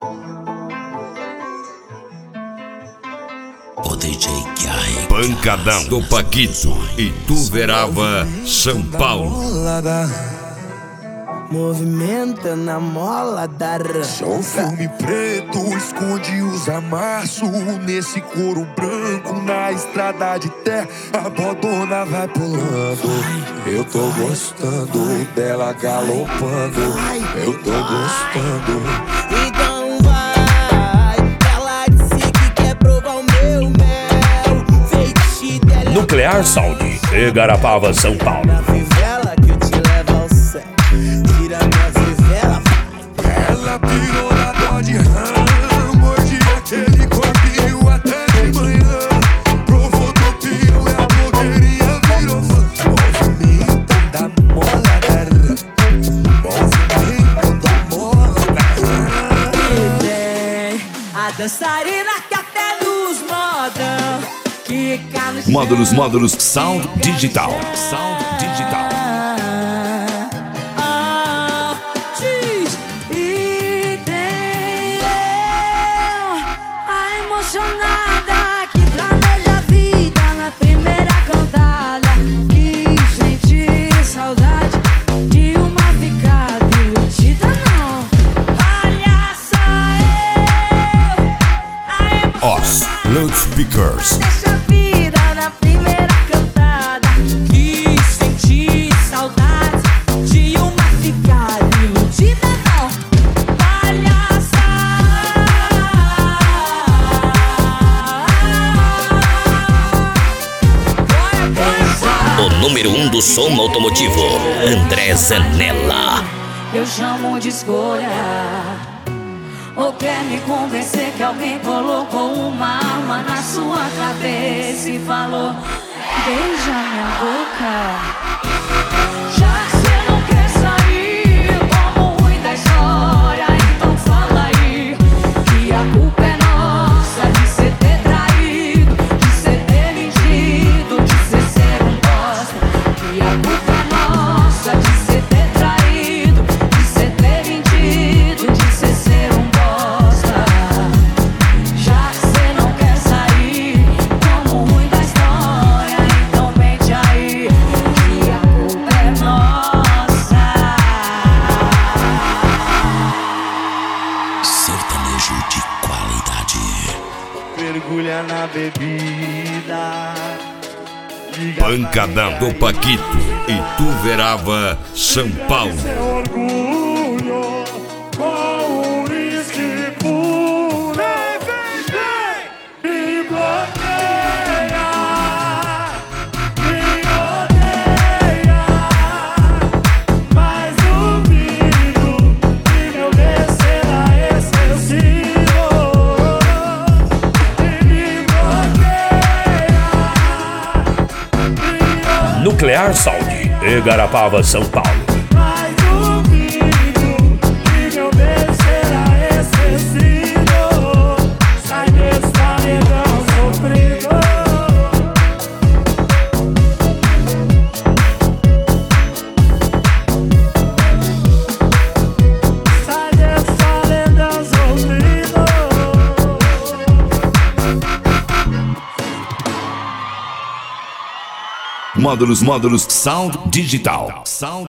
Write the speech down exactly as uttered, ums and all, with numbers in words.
O D J que arregaça. Pancadão do Paquito e Ituverava, São Paulo. Movimenta na mola da Só o filme preto esconde os amassos. Nesse couro branco na estrada de terra, a bodona vai pulando. Eu tô gostando dela galopando. Eu tô gostando. Então vai, ela disse que quer provar o meu mel. Feitiço dela. Nuclear Sound, Igarapava, São Paulo. Na fivela que eu te levo ao céu. Tira minha fivela, vai. Ela pirou na dó de rã, mordi aquele corpinho até de manhã. Provou do pio e a blogueirinha virou fã. Movimento da mola da rã. Movimento da mola da rã. E vem a dançarina que até nos modão. Quica no chão. Módulos, módulos, Sound Digital. Sound Digital. Emocionada, que planeja a vida na primeira cantada. Que sente saudade de uma ficada iludida, não. Olha só eu, a Os Loudspeakers. deixa a vida na primeira cantada. Que senti saudade de uma ficada iludida, não. Olha só. O número um do som automotivo, André Zanella. Eu chamo de escolha. Ou quer me convencer que alguém colocou uma arma na sua cabeça e falou: beija minha boca. Já que você não quer sair como ruim da história, então fala aí que a culpa é nossa de cê ter traído, de cê ter mentido, de cê ser um bosta. Que a culpa é nossa de cê ter traído, de cê ter mentido, de cê ser um bosta. Já que cê não quer sair como ruim da história, então mente aí que a culpa é nossa. Sertanejo de qualidade. Mergulha na bebida. Pancadão do Paquito e Ituverava, São Paulo. Seu orgulho com o uísque puro. Vem, vem, vem, me bloqueia, me odeia, mas duvido que meu beijo será excessivo. E me bloqueia, me Nuclear Sound, Igarapava, São Paulo. Mas duvido que meu beijo será excessivo. Sai desse paredão sofrido. Sai desse paredão sofrido. Módulos, módulos, Sound Digital. Sound